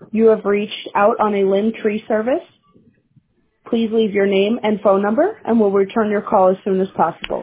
You have reached out on a limb tree service. Please leave your name and phone number, and we'll return your call as soon as possible.